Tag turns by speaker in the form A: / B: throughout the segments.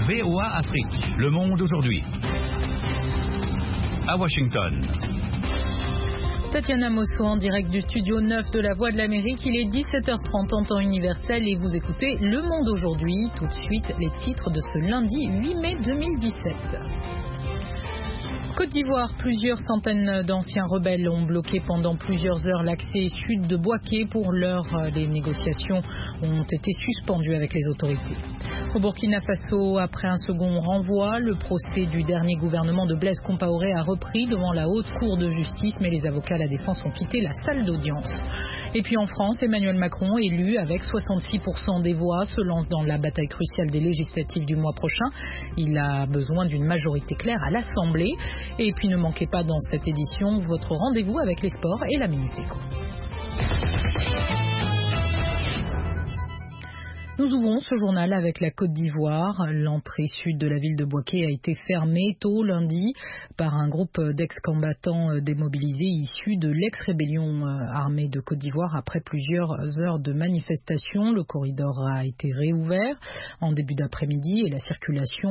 A: VOA Afrique, le monde aujourd'hui. À Washington.
B: Tatiana Mosso en direct du studio 9 de la Voix de l'Amérique. Il est 17h30 en temps universel et vous écoutez Le Monde aujourd'hui. Tout de suite, les titres de ce lundi 8 mai 2017. Côte d'Ivoire, plusieurs centaines d'anciens rebelles ont bloqué pendant plusieurs heures l'accès sud de Bouaké. Pour l'heure, les négociations ont été suspendues avec les autorités. Au Burkina Faso, après un second renvoi, le procès du dernier gouvernement de Blaise Compaoré a repris devant la haute cour de justice, mais les avocats à la défense ont quitté la salle d'audience. Et puis en France, Emmanuel Macron, élu avec 66% des voix, se lance dans la bataille cruciale des législatives du mois prochain. Il a besoin d'une majorité claire à l'Assemblée. Et puis ne manquez pas dans cette édition votre rendez-vous avec les sports et la Minute Éco. Nous ouvrons ce journal avec la Côte d'Ivoire. L'entrée sud de la ville de Bouaké a été fermée tôt lundi par un groupe d'ex-combattants démobilisés issus de l'ex-rébellion armée de Côte d'Ivoire. Après plusieurs heures de manifestation, le corridor a été réouvert en début d'après-midi et la circulation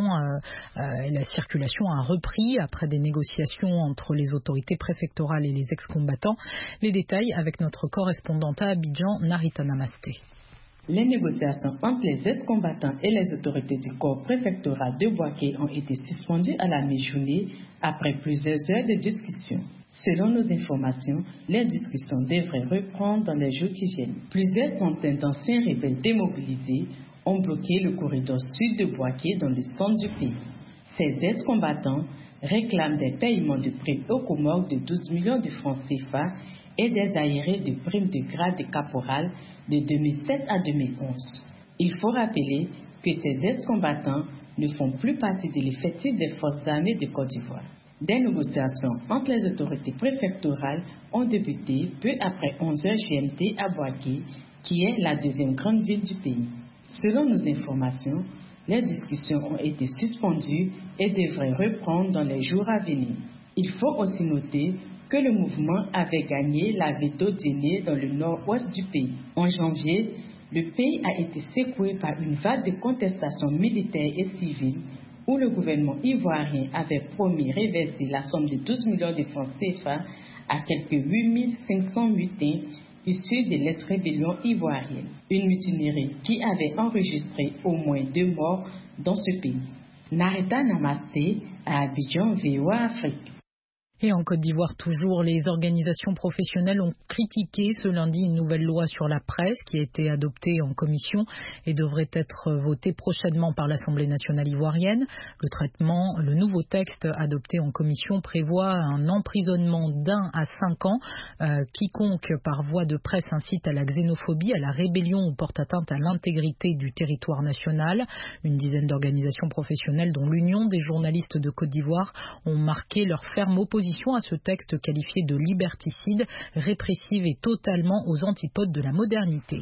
B: a repris après des négociations entre les autorités préfectorales et les ex-combattants. Les détails avec notre correspondante à Abidjan, Narita Namasté.
C: Les négociations entre les ex-combattants et les autorités du corps préfectoral de Bouaké ont été suspendues à la mi-journée après plusieurs heures de discussion. Selon nos informations, les discussions devraient reprendre dans les jours qui viennent. Plusieurs centaines d'anciens rebelles démobilisés ont bloqué le corridor sud de Bouaké dans le centre du pays. Ces ex-combattants réclament des paiements de primes aux Comores de 12 millions de francs CFA et des aérés de primes de grade de caporal de 2007 à 2011. Il faut rappeler que ces ex-combattants ne font plus partie de l'effectif des forces armées de Côte d'Ivoire. Des négociations entre les autorités préfectorales ont débuté peu après 11h GMT à Bouaké, qui est la deuxième grande ville du pays. Selon nos informations, les discussions ont été suspendues et devraient reprendre dans les jours à venir. Il faut aussi noter que le mouvement avait gagné la veto dîner dans le nord-ouest du pays. En janvier, le pays a été secoué par une vague de contestations militaires et civiles où le gouvernement ivoirien avait promis réverser la somme de 12 millions de francs CFA à quelques 8500 mutins issus de l'ex-rébellion ivoirienne. Une mutinerie qui avait enregistré au moins 2 morts dans ce pays. Narita Namasté à Abidjan, VOA Afrique.
B: Et en Côte d'Ivoire toujours, les organisations professionnelles ont critiqué ce lundi une nouvelle loi sur la presse qui a été adoptée en commission et devrait être votée prochainement par l'Assemblée nationale ivoirienne. Le nouveau texte adopté en commission prévoit un emprisonnement d'1 à 5 ans. Quiconque par voie de presse incite à la xénophobie, à la rébellion ou porte atteinte à l'intégrité du territoire national. Une dizaine d'organisations professionnelles, dont l'Union des journalistes de Côte d'Ivoire, ont marqué leur ferme opposition à ce texte qualifié de liberticide, répressif et totalement aux antipodes de la modernité.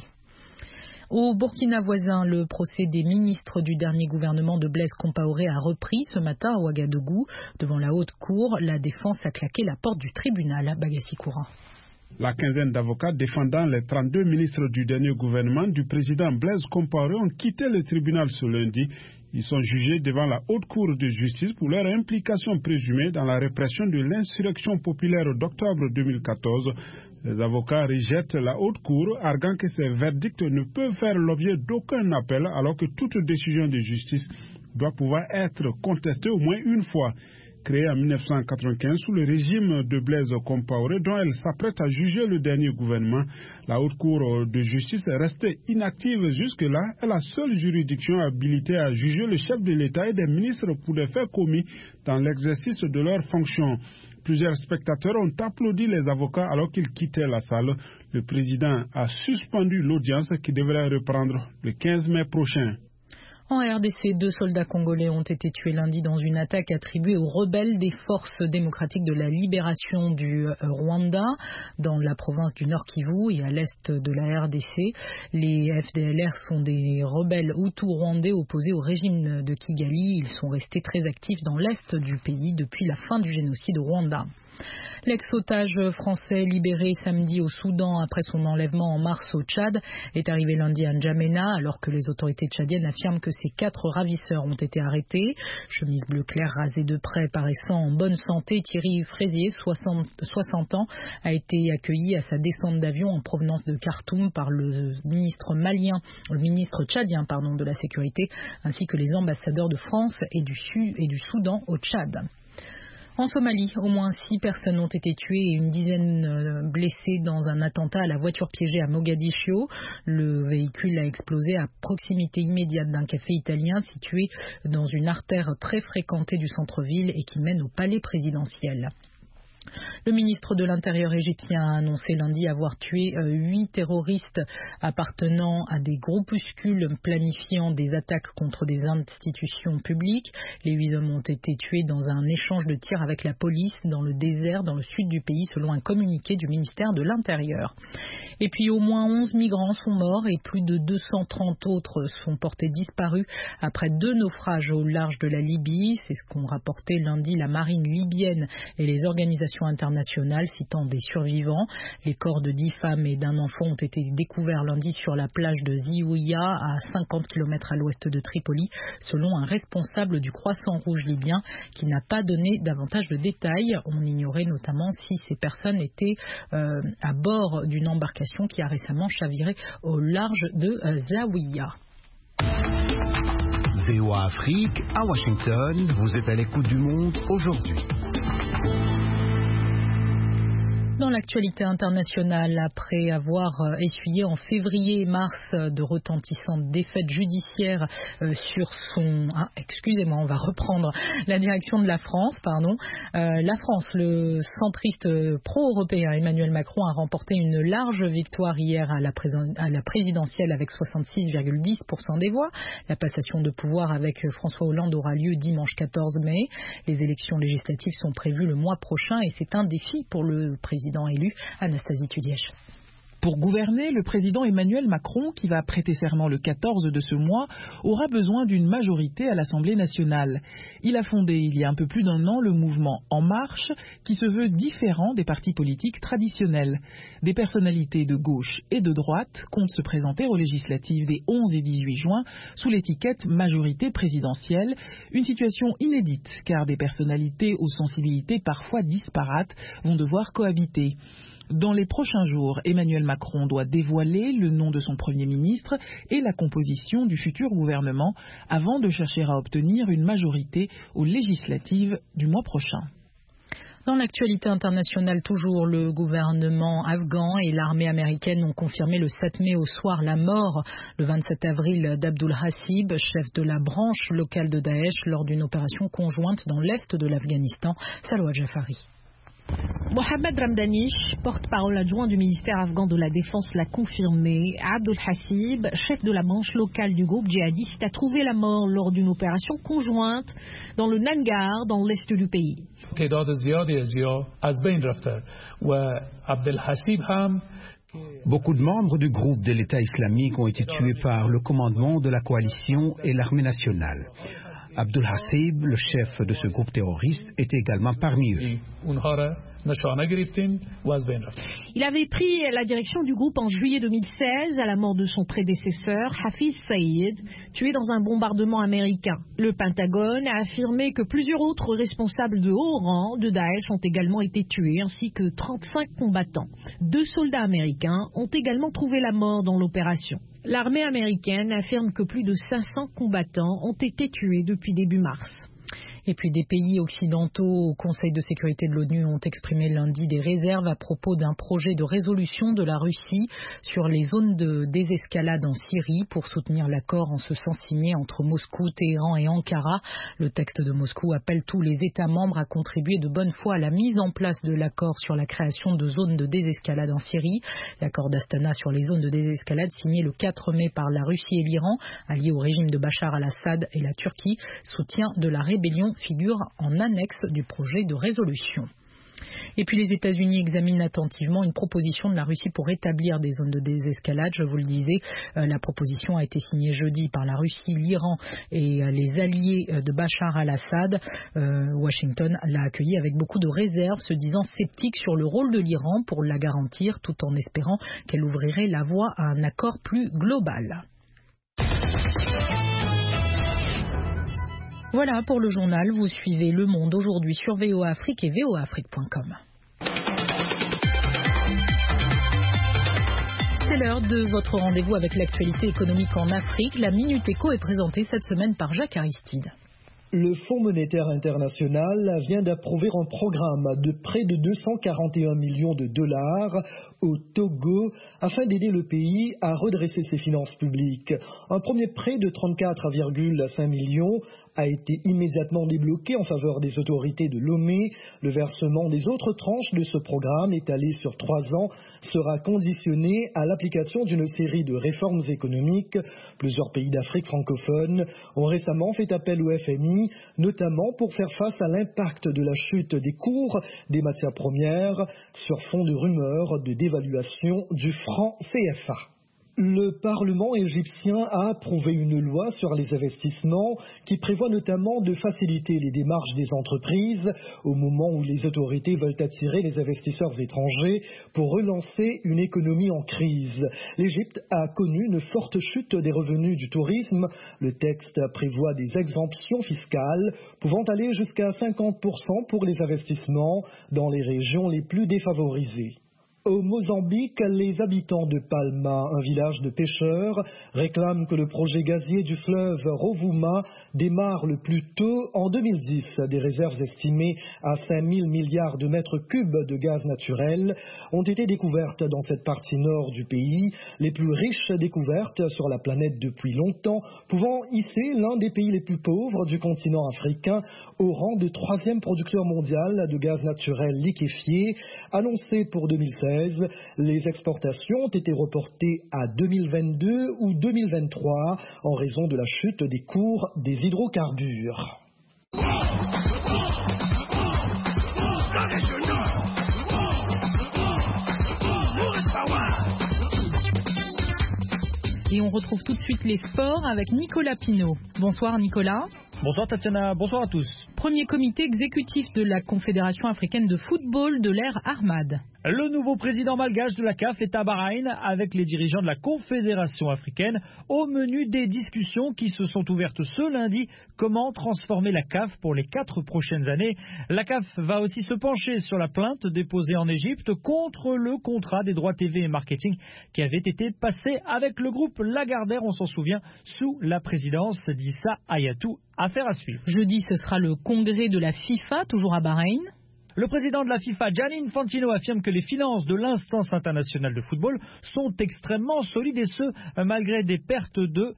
B: Au Burkina voisin, le procès des ministres du dernier gouvernement de Blaise Compaoré a repris ce matin à Ouagadougou. Devant la haute cour, la défense a claqué la porte du tribunal. Bagassi Courant.
D: La quinzaine d'avocats défendant les 32 ministres du dernier gouvernement du président Blaise Compaoré ont quitté le tribunal ce lundi. Ils sont jugés devant la haute cour de justice pour leur implication présumée dans la répression de l'insurrection populaire d'octobre 2014. Les avocats rejettent la haute cour, arguant que ces verdicts ne peuvent faire l'objet d'aucun appel alors que toute décision de justice doit pouvoir être contestée au moins une fois. Créée en 1995 sous le régime de Blaise Compaoré, dont elle s'apprête à juger le dernier gouvernement, la Haute Cour de justice est restée inactive jusque-là. Elle est la seule juridiction habilitée à juger le chef de l'État et des ministres pour des faits commis dans l'exercice de leurs fonctions. Plusieurs spectateurs ont applaudi les avocats alors qu'ils quittaient la salle. Le président a suspendu l'audience qui devrait reprendre le 15 mai prochain.
B: En RDC, 2 soldats congolais ont été tués lundi dans une attaque attribuée aux rebelles des forces démocratiques de la libération du Rwanda, dans la province du Nord Kivu et à l'est de la RDC. Les FDLR sont des rebelles hutus rwandais opposés au régime de Kigali. Ils sont restés très actifs dans l'est du pays depuis la fin du génocide au Rwanda. L'ex-otage français libéré samedi au Soudan après son enlèvement en mars au Tchad est arrivé lundi à N'Djamena alors que les autorités tchadiennes affirment que ces 4 ravisseurs ont été arrêtés. Chemise bleu clair rasée de près, paraissant en bonne santé, Thierry Fraisier, 60 ans, a été accueilli à sa descente d'avion en provenance de Khartoum par le ministre tchadien de la sécurité ainsi que les ambassadeurs de France et du Soudan au Tchad. En Somalie, au moins 6 personnes ont été tuées et une dizaine blessées dans un attentat à la voiture piégée à Mogadiscio. Le véhicule a explosé à proximité immédiate d'un café italien situé dans une artère très fréquentée du centre-ville et qui mène au palais présidentiel. Le ministre de l'Intérieur égyptien a annoncé lundi avoir tué 8 terroristes appartenant à des groupuscules planifiant des attaques contre des institutions publiques. Les 8 hommes ont été tués dans un échange de tirs avec la police dans le désert, dans le sud du pays, selon un communiqué du ministère de l'Intérieur. Et puis au moins 11 migrants sont morts et plus de 230 autres sont portés disparus après 2 naufrages au large de la Libye. C'est ce qu'ont rapporté lundi la marine libyenne et les organisations internationales citant des survivants. Les corps de 10 femmes et d'un enfant ont été découverts lundi sur la plage de Ziouia à 50 km à l'ouest de Tripoli, selon un responsable du Croissant Rouge libyen qui n'a pas donné davantage de détails. On ignorait notamment si ces personnes étaient à bord d'une embarcation qui a récemment chaviré au large de Zawiya.
E: VOA Afrique, à Washington, vous êtes à l'écoute du monde aujourd'hui.
B: Dans l'actualité internationale, après avoir essuyé en février et mars de retentissantes défaites judiciaires sur son... on va reprendre la direction de la France, La France, le centriste pro-européen Emmanuel Macron a remporté une large victoire hier à la présidentielle avec 66,10% des voix. La passation de pouvoir avec François Hollande aura lieu dimanche 14 mai. Les élections législatives sont prévues le mois prochain et c'est un défi pour le président élu, Anastasie Tudièche.
F: Pour gouverner, le président Emmanuel Macron, qui va prêter serment le 14 de ce mois, aura besoin d'une majorité à l'Assemblée nationale. Il a fondé il y a un peu plus d'1 an le mouvement En Marche, qui se veut différent des partis politiques traditionnels. Des personnalités de gauche et de droite comptent se présenter aux législatives des 11 et 18 juin sous l'étiquette majorité présidentielle, une situation inédite car des personnalités aux sensibilités parfois disparates vont devoir cohabiter. Dans les prochains jours, Emmanuel Macron doit dévoiler le nom de son Premier ministre et la composition du futur gouvernement avant de chercher à obtenir une majorité aux législatives du mois prochain.
B: Dans l'actualité internationale, toujours, le gouvernement afghan et l'armée américaine ont confirmé le 7 mai au soir la mort, le 27 avril, d'Abdul Hasib, chef de la branche locale de Daesh, lors d'une opération conjointe dans l'est de l'Afghanistan. Salwa Jafari.
G: Mohamed Ramdanish, porte-parole adjoint du ministère afghan de la Défense, l'a confirmé. Abdul Hasib, chef de la branche locale du groupe djihadiste, a trouvé la mort lors d'une opération conjointe dans le Nangar, dans l'est du pays.
E: Beaucoup de membres du groupe de l'État islamique ont été tués par le commandement de la coalition et l'armée nationale. Abdul Hasib, le chef de ce groupe terroriste, est également parmi eux.
G: Il avait pris la direction du groupe en juillet 2016 à la mort de son prédécesseur, Hafiz Saïd, tué dans un bombardement américain. Le Pentagone a affirmé que plusieurs autres responsables de haut rang de Daesh ont également été tués, ainsi que 35 combattants. 2 soldats américains ont également trouvé la mort dans l'opération. L'armée américaine affirme que plus de 500 combattants ont été tués depuis début mars.
B: Et puis des pays occidentaux au Conseil de sécurité de l'ONU ont exprimé lundi des réserves à propos d'un projet de résolution de la Russie sur les zones de désescalade en Syrie pour soutenir l'accord en ce sens signé entre Moscou, Téhéran et Ankara. Le texte de Moscou appelle tous les États membres à contribuer de bonne foi à la mise en place de l'accord sur la création de zones de désescalade en Syrie. L'accord d'Astana sur les zones de désescalade signé le 4 mai par la Russie et l'Iran, alliés au régime de Bachar al-Assad et la Turquie, soutien de la rébellion figure en annexe du projet de résolution. Et puis les États-Unis examinent attentivement une proposition de la Russie pour établir des zones de désescalade. Je vous le disais, la proposition a été signée jeudi par la Russie, l'Iran et les alliés de Bachar al-Assad. Washington l'a accueilli avec beaucoup de réserves, se disant sceptique sur le rôle de l'Iran pour la garantir, tout en espérant qu'elle ouvrirait la voie à un accord plus global. Voilà pour le journal. Vous suivez Le Monde aujourd'hui sur VOA Afrique et voaafrique.com. C'est l'heure de votre rendez-vous avec l'actualité économique en Afrique. La Minute Éco est présentée cette semaine par Jacques Aristide.
H: Le Fonds monétaire international vient d'approuver un programme de près de 241 millions de dollars au Togo afin d'aider le pays à redresser ses finances publiques. Un premier prêt de 34,5 millions a été immédiatement débloqué en faveur des autorités de Lomé. Le versement des autres tranches de ce programme, étalé sur 3 ans, sera conditionné à l'application d'une série de réformes économiques. Plusieurs pays d'Afrique francophone ont récemment fait appel au FMI, notamment pour faire face à l'impact de la chute des cours des matières premières sur fond de rumeurs de dévaluation du franc CFA. Le Parlement égyptien a approuvé une loi sur les investissements qui prévoit notamment de faciliter les démarches des entreprises au moment où les autorités veulent attirer les investisseurs étrangers pour relancer une économie en crise. L'Égypte a connu une forte chute des revenus du tourisme. Le texte prévoit des exemptions fiscales pouvant aller jusqu'à 50% pour les investissements dans les régions les plus défavorisées. Au Mozambique, les habitants de Palma, un village de pêcheurs, réclament que le projet gazier du fleuve Rovuma démarre le plus tôt en 2010. Des réserves estimées à 5 000 milliards de mètres cubes de gaz naturel ont été découvertes dans cette partie nord du pays, les plus riches découvertes sur la planète depuis longtemps, pouvant hisser l'un des pays les plus pauvres du continent africain au rang de 3e producteur mondial de gaz naturel liquéfié, annoncé pour 2016. Les exportations ont été reportées à 2022 ou 2023 en raison de la chute des cours des hydrocarbures.
B: Et on retrouve tout de suite les sports avec Nicolas Pinault. Bonsoir Nicolas.
I: Bonsoir Tatiana, bonsoir à tous.
B: Premier comité exécutif de la Confédération africaine de football de l'ère Ahmad.
I: Le nouveau président malgache de la CAF est à Bahreïn avec les dirigeants de la Confédération africaine au menu des discussions qui se sont ouvertes ce lundi. Comment transformer la CAF pour les 4 prochaines années? La CAF va aussi se pencher sur la plainte déposée en Égypte contre le contrat des droits TV et marketing qui avait été passé avec le groupe Lagardère, on s'en souvient, sous la présidence d'Issa Hayatou. Affaire à suivre.
B: Jeudi, ce sera le congrès de la FIFA, toujours à Bahreïn.
I: Le président de la FIFA, Gianni Infantino, affirme que les finances de l'instance internationale de football sont extrêmement solides et ce, malgré des pertes de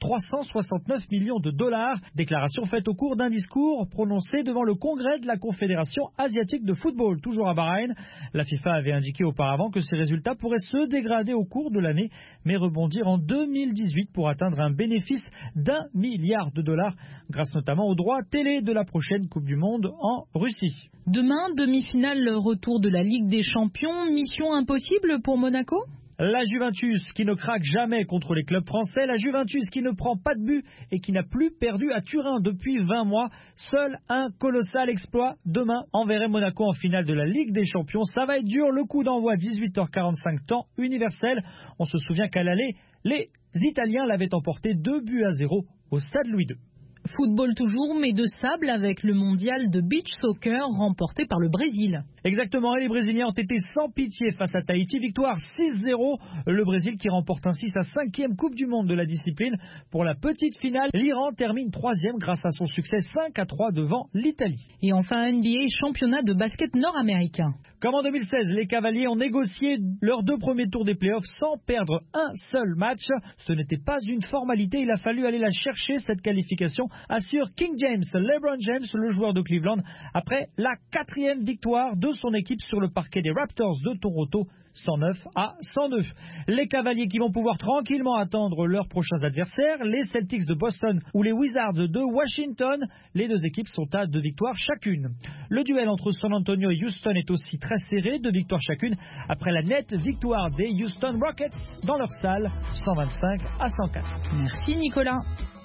I: 369 millions de dollars. Déclaration faite au cours d'un discours prononcé devant le congrès de la Confédération asiatique de football, toujours à Bahreïn. La FIFA avait indiqué auparavant que ces résultats pourraient se dégrader au cours de l'année, mais rebondir en 2018 pour atteindre un bénéfice d'1 milliard de dollars, grâce notamment aux droits télé de la prochaine Coupe du Monde en Russie.
B: Demain, demi-finale retour de la Ligue des Champions. Mission impossible pour Monaco ?
I: La Juventus qui ne craque jamais contre les clubs français, la Juventus qui ne prend pas de but et qui n'a plus perdu à Turin depuis 20 mois. Seul un colossal exploit demain enverrait Monaco en finale de la Ligue des Champions. Ça va être dur, le coup d'envoi 18h45 temps universel. On se souvient qu'à l'aller, les Italiens l'avaient emporté 2-0 au stade Louis II.
B: Football toujours, mais de sable avec le mondial de beach soccer remporté par le Brésil.
I: Exactement, et les Brésiliens ont été sans pitié face à Tahiti. Victoire 6-0, le Brésil qui remporte ainsi sa 5e Coupe du Monde de la discipline. Pour la petite finale, l'Iran termine 3e grâce à son succès 5-3 devant l'Italie.
B: Et enfin NBA, championnat de basket nord-américain.
I: Comme en 2016, les Cavaliers ont négocié leurs 2 premiers tours des playoffs sans perdre un seul match. Ce n'était pas une formalité, il a fallu aller la chercher cette qualification assure King James, LeBron James, le joueur de Cleveland, après la 4e victoire de son équipe sur le parquet des Raptors de Toronto, 109-109. Les Cavaliers qui vont pouvoir tranquillement attendre leurs prochains adversaires, les Celtics de Boston ou les Wizards de Washington. Les deux équipes sont à 2 victoires chacune. Le duel entre San Antonio et Houston est aussi très serré, 2 victoires chacune, après la nette victoire des Houston Rockets dans leur salle, 125-104.
B: Merci Nicolas.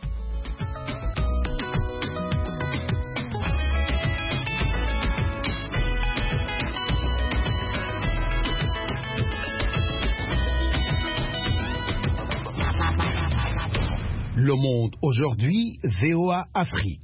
E: Le Monde aujourd'hui, VOA Afrique.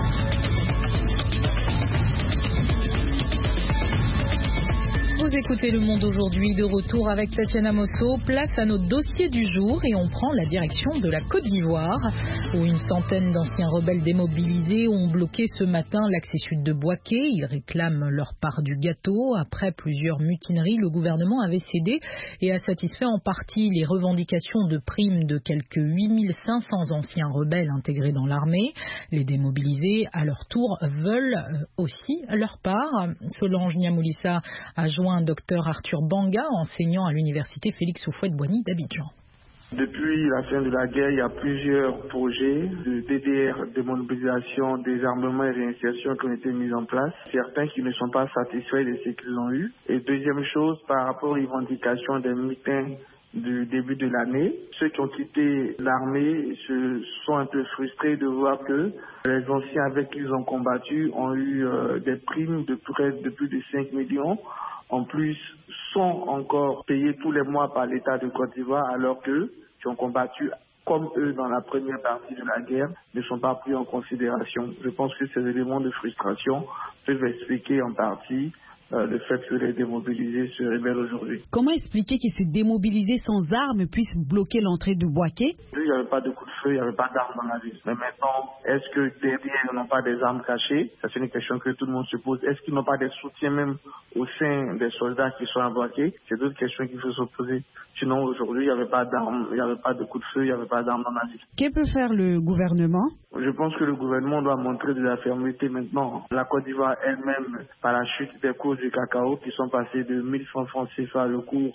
B: Vous écoutez Le Monde aujourd'hui, de retour avec Tatiana Mosso. Place à notre dossier du jour et on prend la direction de la Côte d'Ivoire où une centaine d'anciens rebelles démobilisés ont bloqué ce matin l'accès sud de Bouaké. Ils réclament leur part du gâteau. Après plusieurs mutineries, le gouvernement avait cédé et a satisfait en partie les revendications de primes de quelques 8500 anciens rebelles intégrés dans l'armée. Les démobilisés, à leur tour, veulent aussi leur part. Solange Niamoulissa a joint Dr Arthur Banga, enseignant à l'université Félix Houphouët-Boigny d'Abidjan.
J: Depuis la fin de la guerre, il y a plusieurs projets de DDR, démobilisation, désarmement et réinsertion qui ont été mis en place. Certains qui ne sont pas satisfaits de ce qu'ils ont eu. Et deuxième chose, par rapport aux revendications des mutins du début de l'année, ceux qui ont quitté l'armée se sont un peu frustrés de voir que les anciens avec qui ils ont combattu ont eu des primes de plus de 5 millions. En plus, sont encore payés tous les mois par l'État de Côte d'Ivoire, alors qu'eux, qui ont combattu comme eux dans la première partie de la guerre, ne sont pas pris en considération. Je pense que ces éléments de frustration peuvent expliquer en partie le fait que les démobilisés se rebellent aujourd'hui.
K: Comment expliquer que ces démobilisés sans armes puissent bloquer l'entrée de Bouaké?
J: Il n'y avait pas de coup de feu, il n'y avait pas d'armes dans la ville. Mais maintenant, est-ce que derrière, ils n'ont pas des armes cachées? Ça, c'est une question que tout le monde se pose. Est-ce qu'ils n'ont pas des soutiens même au sein des soldats qui sont à Bouaké? C'est d'autres questions qu'il faut se poser. Sinon, aujourd'hui, il n'y avait pas d'armes, il n'y avait pas de coup de feu, il n'y avait pas d'armes dans la ville.
K: Que peut faire le gouvernement?
J: Je pense que le gouvernement doit montrer de la fermeté maintenant. La Côte d'Ivoire elle-même, par la chute des cours du cacao, qui sont passés de 1100 francs CFA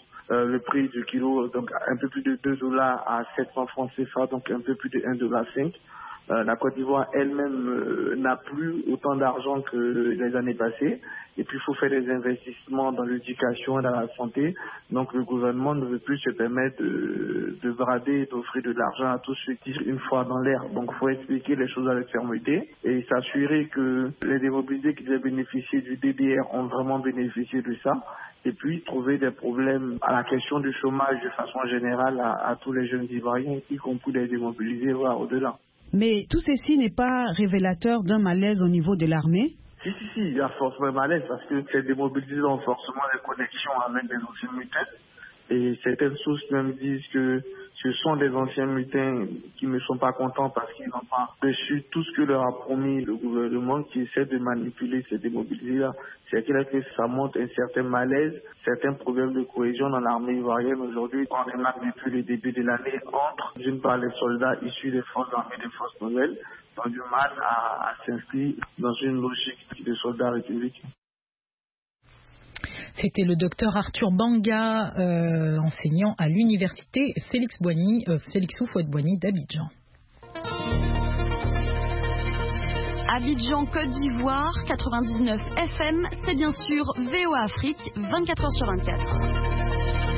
J: le prix du kilo, donc un peu plus de $2 à 700 francs CFA, donc un peu plus de $1,5. La Côte d'Ivoire elle-même n'a plus autant d'argent que les années passées. Et puis il faut faire des investissements dans l'éducation et dans la santé. Donc le gouvernement ne veut plus se permettre de brader et d'offrir de l'argent à tous ceux qui tirent une fois dans l'air. Donc il faut expliquer les choses avec fermeté et s'assurer que les démobilisés qui devaient bénéficier du DDR ont vraiment bénéficié de ça. Et puis trouver des problèmes à la question du chômage de façon générale à tous les jeunes Ivoiriens, y compris les démobilisés, voire au-delà.
K: Mais tout ceci n'est pas révélateur d'un malaise au niveau de l'armée?
J: Si, il y a forcément un malaise parce que ces démobilisés ont forcément des connexions avec des anciens mutins. Et certaines sources même disent que ce sont des anciens mutins qui ne sont pas contents parce qu'ils n'ont pas reçu tout ce que leur a promis le gouvernement qui essaie de manipuler ces démobilisés-là. C'est-à-dire que ça montre un certain malaise, certains problèmes de cohésion dans l'armée ivoirienne aujourd'hui. On remarque depuis le début de l'année entre, d'une part, les soldats issus des forces armées, des forces nouvelles, ont du mal à s'inscrire dans une logique de soldats républicains.
B: C'était le docteur Arthur Banga, enseignant à l'université Félix Houphouët-Boigny d'Abidjan.
L: Abidjan, Côte d'Ivoire, 99 FM, c'est bien sûr VOA Afrique, 24h/24.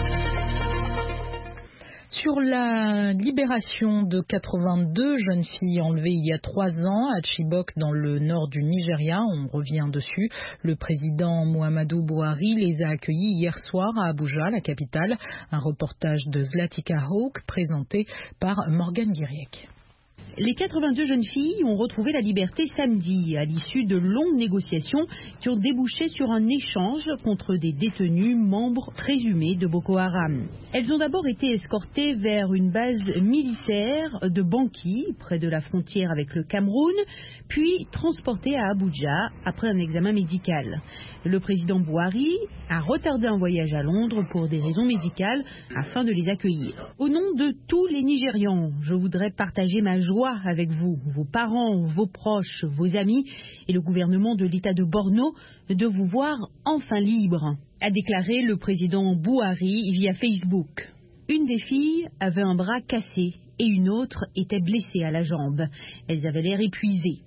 B: Sur la libération de 82 jeunes filles enlevées il y a 3 ans à Chibok dans le nord du Nigeria, on revient dessus. Le président Muhammadu Buhari les a accueillies hier soir à Abuja, la capitale. Un reportage de Zlatica Hawk présenté par Morgane Guiriec.
M: Les 82 jeunes filles ont retrouvé la liberté samedi à l'issue de longues négociations qui ont débouché sur un échange contre des détenus membres présumés de Boko Haram. Elles ont d'abord été escortées vers une base militaire de Banki, près de la frontière avec le Cameroun, puis transportées à Abuja après un examen médical. Le président Buhari a retardé un voyage à Londres pour des raisons médicales afin de les accueillir. Au nom de tous les Nigérians, je voudrais partager ma joie avec vous, vos parents, vos proches, vos amis et le gouvernement de l'État de Borno de vous voir enfin libre, a déclaré le président Buhari via Facebook. Une des filles avait un bras cassé et une autre était blessée à la jambe. Elles avaient l'air épuisées.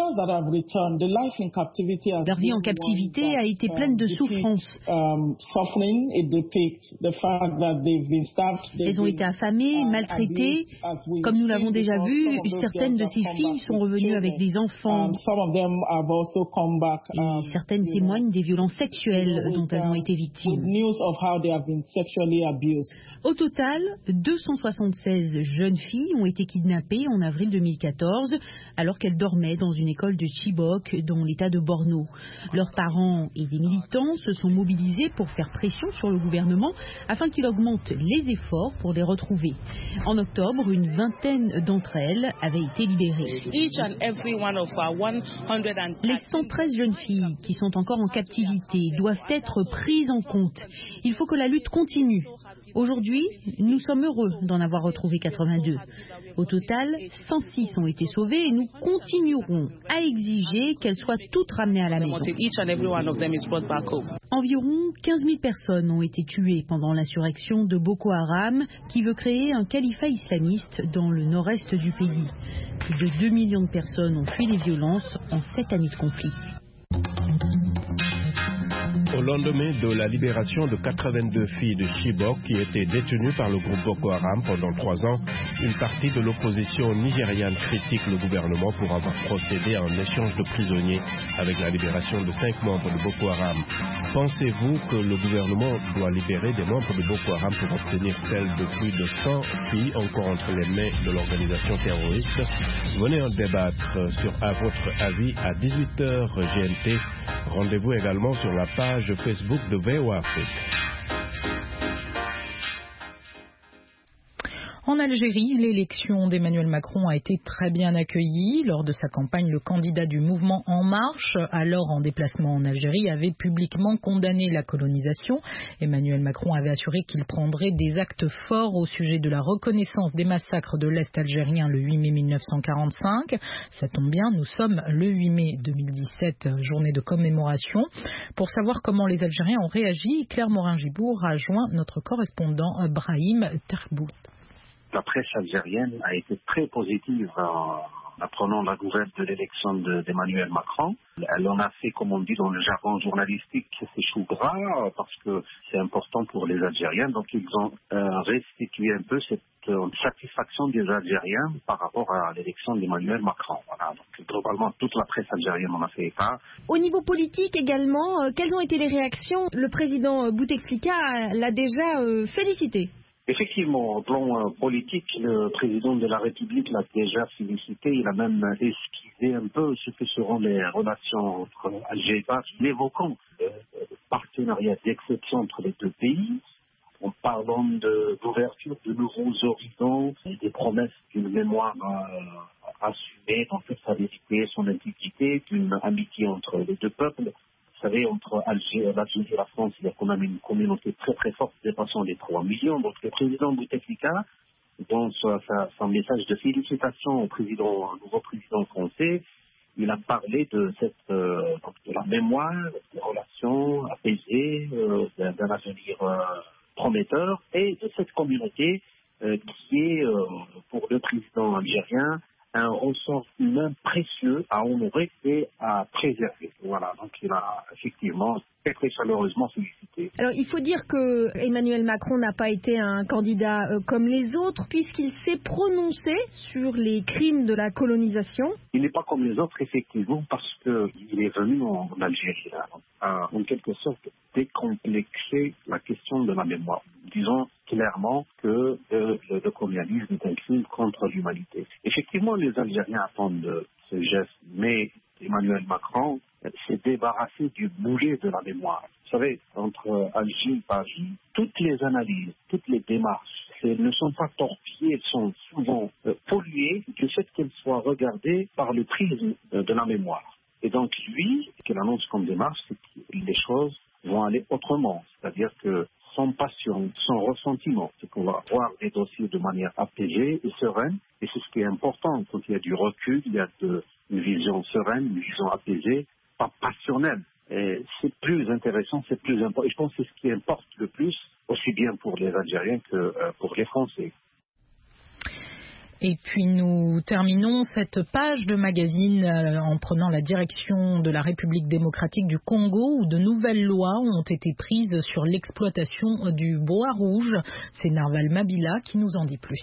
M: Leur vie en captivité a été pleine de souffrances. Elles ont été affamées, maltraitées. Comme nous l'avons déjà vu, certaines de ces filles sont revenues avec des enfants. Et certaines témoignent des violences sexuelles dont elles ont été victimes. Au total, 276 jeunes filles ont été kidnappées en avril 2014 alors qu'elles dormaient dans une école de Chibok dans l'état de Borno. Leurs parents et des militants se sont mobilisés pour faire pression sur le gouvernement afin qu'il augmente les efforts pour les retrouver. En octobre, une vingtaine d'entre elles avaient été libérées. Les 113 jeunes filles qui sont encore en captivité doivent être prises en compte. Il faut que la lutte continue. Aujourd'hui, nous sommes heureux d'en avoir retrouvé 82. Au total, 106 ont été sauvées et nous continuerons à exiger qu'elles soient toutes ramenées à la maison. Environ 15 000 personnes ont été tuées pendant l'insurrection de Boko Haram qui veut créer un califat islamiste dans le nord-est du pays. Plus de 2 millions de personnes ont fui les violences en 7 années de conflit.
N: Au lendemain de la libération de 82 filles de Chibok qui étaient détenues par le groupe Boko Haram pendant 3 ans, une partie de l'opposition nigériane critique le gouvernement pour avoir procédé à un échange de prisonniers avec la libération de 5 membres de Boko Haram. Pensez-vous que le gouvernement doit libérer des membres de Boko Haram pour obtenir celles de plus de 100 filles encore entre les mains de l'organisation terroriste? Venez en débattre sur À votre avis à 18h GMT. Rendez-vous également sur la page Facebook de VOA Afrique.
B: En Algérie, l'élection d'Emmanuel Macron a été très bien accueillie. Lors de sa campagne, le candidat du mouvement En Marche, alors en déplacement en Algérie, avait publiquement condamné la colonisation. Emmanuel Macron avait assuré qu'il prendrait des actes forts au sujet de la reconnaissance des massacres de l'Est algérien le 8 mai 1945. Ça tombe bien, nous sommes le 8 mai 2017, journée de commémoration. Pour savoir comment les Algériens ont réagi, Claire Morin-Gibour a joint notre correspondant Brahim Terbout.
O: La presse algérienne a été très positive en apprenant la nouvelle de l'élection d'Emmanuel Macron. Elle en a fait, comme on dit dans le jargon journalistique, ses choux gras parce que c'est important pour les Algériens. Donc ils ont restitué un peu cette satisfaction des Algériens par rapport à l'élection d'Emmanuel Macron. Voilà. Donc globalement, toute la presse algérienne en a fait état.
G: Au niveau politique également, quelles ont été les réactions? Le président Bouteflika l'a déjà félicité.
O: Effectivement, au plan politique, le président de la République l'a déjà félicité. Il a même esquivé un peu ce que seront les relations entre Alger et Damas, évoquant le partenariat d'exception entre les deux pays, en parlant d'ouverture de nouveaux horizons et des promesses d'une mémoire assumée dans toute sa vérité, son intégrité, d'une amitié entre les deux peuples. Vous savez, entre l'Algérie et la France, il y a quand même une communauté très très forte dépassant les 3 millions. Donc le président Bouteflika, dans son message de félicitations au nouveau président français, il a parlé de la mémoire, des relations apaisées, d'un avenir prometteur et de cette communauté qui est, pour le président algérien, un ressort humain précieux à honorer et à préserver. Voilà, donc il a effectivement très très chaleureusement félicité.
G: Alors il faut dire que Emmanuel Macron n'a pas été un candidat comme les autres puisqu'il s'est prononcé sur les crimes de la colonisation.
O: Il n'est pas comme les autres effectivement parce qu'il est venu en Algérie en quelque sorte décomplexer la question de la mémoire. Disons clairement que le colonialisme est un crime contre l'humanité. Effectivement, les Algériens attendent ce geste, mais Emmanuel Macron s'est débarrassé du boulet de la mémoire. Vous savez, entre Alger et Paris, toutes les analyses, toutes les démarches, ne sont pas torpillées, elles sont souvent polluées du fait qu'elles soient regardées par le prisme de la mémoire. Et donc lui, ce qu'il annonce comme démarche, c'est les choses vont aller autrement. C'est-à-dire que sans passion, sans ressentiment, c'est qu'on va voir les dossiers de manière apaisée et sereine. Et c'est ce qui est important. Quand il y a du recul, il y a une vision sereine, une vision apaisée, pas passionnelle. Et c'est plus intéressant, c'est plus important. Et je pense que c'est ce qui importe le plus, aussi bien pour les Algériens que pour les Français.
B: Et puis nous terminons cette page de magazine en prenant la direction de la République démocratique du Congo où de nouvelles lois ont été prises sur l'exploitation du bois rouge. C'est Narval Mabila qui nous en dit plus.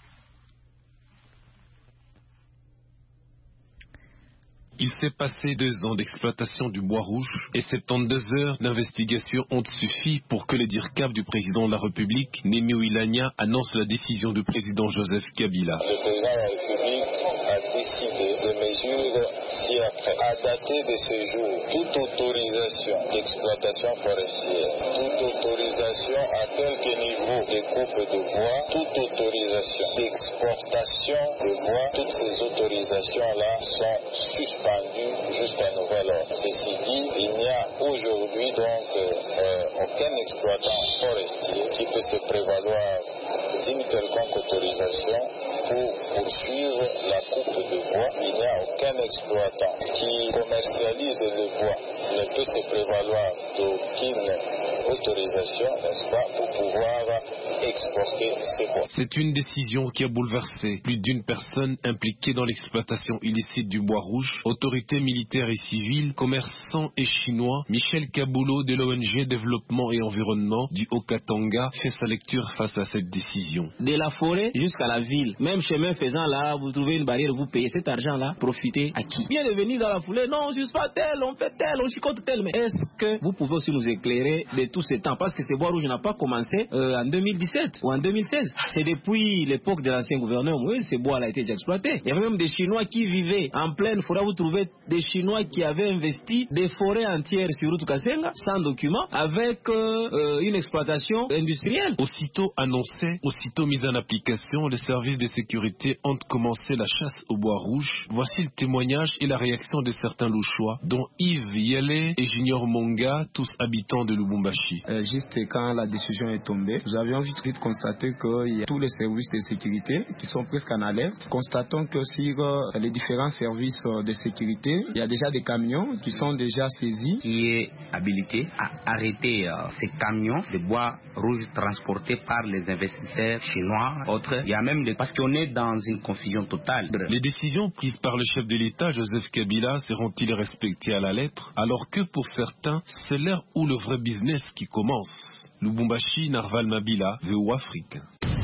P: Il s'est passé 2 ans d'exploitation du bois rouge et 72 heures d'investigation ont suffi pour que les directives du président de la République, Némi Ouilania, annonce la décision du président Joseph Kabila.
Q: Le président de la République a décidé de mesures ci-après. À dater de ce jour, toute autorisation d'exploitation forestière, toute autorisation à quelque niveau de coupe de bois, toute autorisation d'exportation de bois, toutes ces autorisations-là sont suspendues jusqu'à nouvel ordre. Ceci dit, il n'y a aujourd'hui donc aucun exploitant forestier qui peut se prévaloir d'une quelconque autorisation pour poursuivre la coupe de bois. Il n'y a aucun exploitant qui commercialise le bois ne peut se prévaloir d'aucune autorisation, n'est-ce pas, pour pouvoir exporter ces bois.
P: C'est une décision qui a bouleversé plus d'une personne impliquée dans l'exploitation illicite du bois rouge. Autorités militaires et civiles, commerçants et chinois, Michel Kaboulot de l'ONG Développement et Environnement du Haut-Katanga fait sa lecture face à cette décision.
R: De la forêt jusqu'à la ville, même chemin faisant là, vous trouvez une barrière, vous payez cet argent-là, profitez à qui? Bien de venir dans la foulée, non, je ne suis pas tel, on fait tel, on chicote tel, mais est-ce que vous pouvez aussi nous éclairer de tout ce temps? Parce que ce bois rouge n'a pas commencé en 2017 ou en 2016. C'est depuis l'époque de l'ancien gouverneur Moïse, ce bois-là a été exploité. Il y avait même des Chinois qui vivaient en pleine forêt. Vous trouvez des Chinois qui avaient investi des forêts entières sur route Kasenga, sans document, avec une exploitation industrielle.
P: Aussitôt annoncé, aussitôt mis en application, les services de sécurité ont commencé la chasse au bois rouge. Voici le témoignage et la réaction de certains Louchois, dont Yves Yele et Junior Monga, tous habitants de Lubumbashi.
S: Juste quand la décision est tombée, nous avions vite constaté qu'il y a tous les services de sécurité qui sont presque en alerte. Constatons que sur les différents services de sécurité, il y a déjà des camions qui sont déjà saisis.
T: Qui est habilité à arrêter ces camions de bois rouge transportés par les investisseurs chinois, autres. Il y a même des passionnés dans une confusion totale.
P: Les décisions prises par le chef de l'État, Joseph Kabila, seront-ils respectées à la lettre? Alors que pour certains, c'est l'ère où le vrai business qui commence. Lubumbashi, Narval Mabila, VOA Afrique.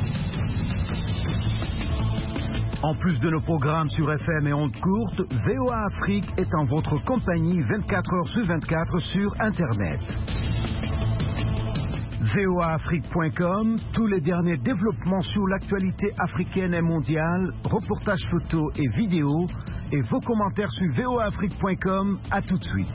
A: En plus de nos programmes sur FM et ondes courtes, VOA Afrique est en votre compagnie 24 heures sur 24 sur Internet. voaafrique.com, tous les derniers développements sur l'actualité africaine et mondiale, reportages photos et vidéos, et vos commentaires sur voaafrique.com. À tout de suite.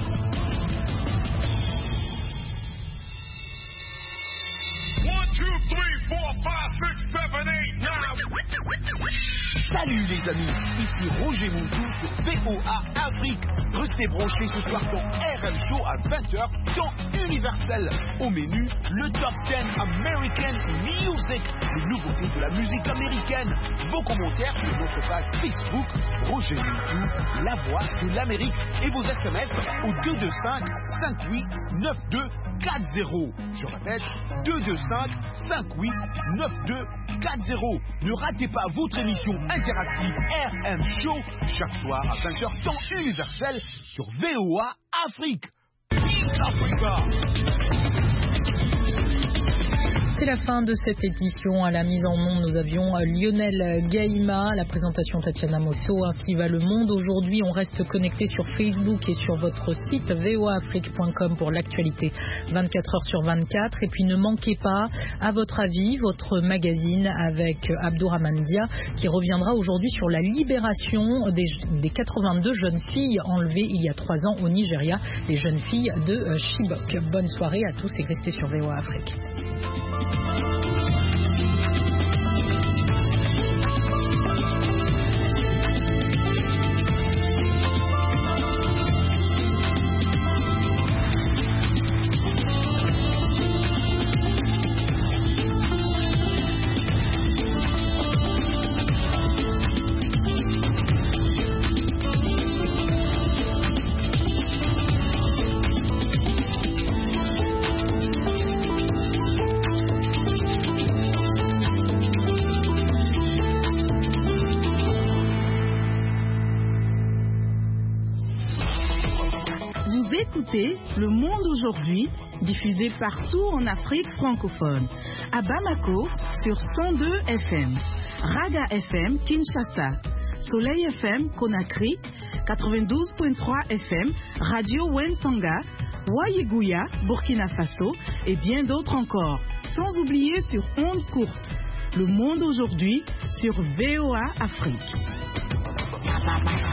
U: Salut les amis, ici Roger Moutou sur VOA Afrique. Restez branchés ce soir dans RM Show à 20h dans Universel. Au menu, le Top 10 American Music, les nouveautés de la musique américaine. Vos commentaires sur notre page Facebook, Roger Moutou, la voix de l'Amérique. Et vos SMS au 225 58 92 40. Je répète, 225 58 92 40. Ne ratez pas votre émission interactive RM Show chaque soir à 20h temps universel sur VOA Afrique. Africa.
B: C'est la fin de cette édition. À la mise en onde, nous avions Lionel Gaïma, à la présentation Tatiana Mosso. Ainsi va le monde aujourd'hui. On reste connecté sur Facebook et sur votre site voaafrique.com pour l'actualité 24 heures sur 24. Et puis ne manquez pas, à votre avis, votre magazine avec Abdourahmane Dia qui reviendra aujourd'hui sur la libération des 82 jeunes filles enlevées il y a 3 ans au Nigeria, les jeunes filles de Chibok. Bonne soirée à tous et restez sur VOA Afrique.
C: pouvez écouter Le Monde aujourd'hui, diffusé partout en Afrique francophone. À Bamako, sur 102 FM. Raga FM, Kinshasa. Soleil FM, Conakry. 92.3 FM, Radio Wentanga. Wayeguya, Burkina Faso. Et bien d'autres encore. Sans oublier sur ondes courtes. Le Monde aujourd'hui, sur VOA Afrique.